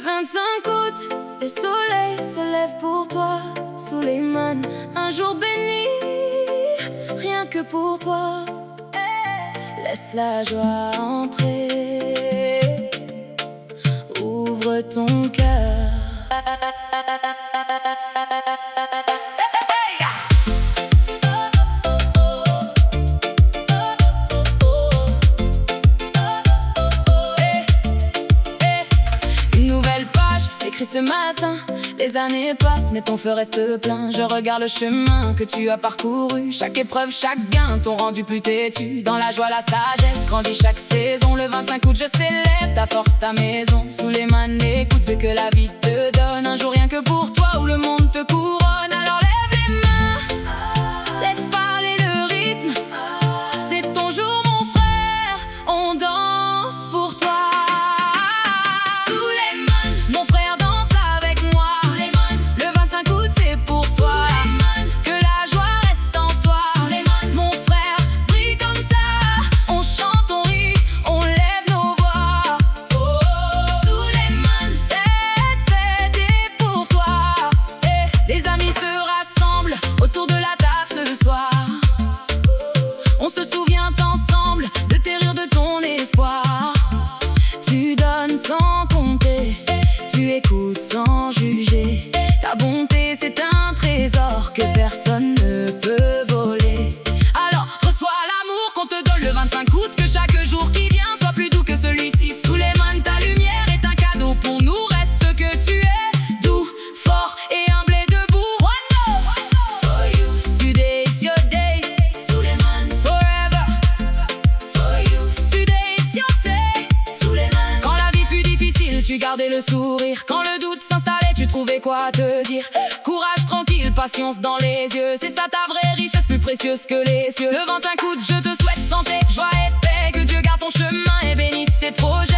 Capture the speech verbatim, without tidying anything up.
vingt-cinq août, le soleil se lève pour toi, Souleymane. Un jour béni, rien que pour toi. Laisse la joie entrer, ouvre ton cœur. Ce matin, les années passent, mais ton feu reste plein. Je regarde le chemin que tu as parcouru. Chaque épreuve, chaque gain t'ont rendu plus têtu. Dans la joie, la sagesse grandit chaque saison. Le vingt-cinq août, je célèbre ta force, ta maison. Souleymane, écoute ce que la vie te donne. Un jour rien que pour toi où le monde te couronne. Alors lève les mains, laisse parler le rythme. C'est ton jour, mon frère, on danse pour toi. On se souvient ensemble de tes rires, de ton espoir. Tu donnes sans compter, tu écoutes sans juger. Ta bonté, c'est un trésor que personne ne peut voler. Alors reçois l'amour qu'on te donne le vingt-cinq août. Que chaque jour qui vient soit plus doux que celui-ci. Souleymane, ta lumière est un cadeau pour nous. Reste ce que tu es, doux, fort et humble et debout. One love for you, today it's your day. Souleymane forever for you, today it's your day. Souleymane. Quand la vie fut difficile, tu gardais le sourire. Quand le doute s'installait, tu trouvais quoi te dire. Courage tranquille, patience dans les yeux. C'est ça ta vraie richesse, plus précieuse que les cieux. Le vingt-cinq août, je te souhaite santé, joie et paix. Que Dieu garde ton chemin et bénisse tes projets.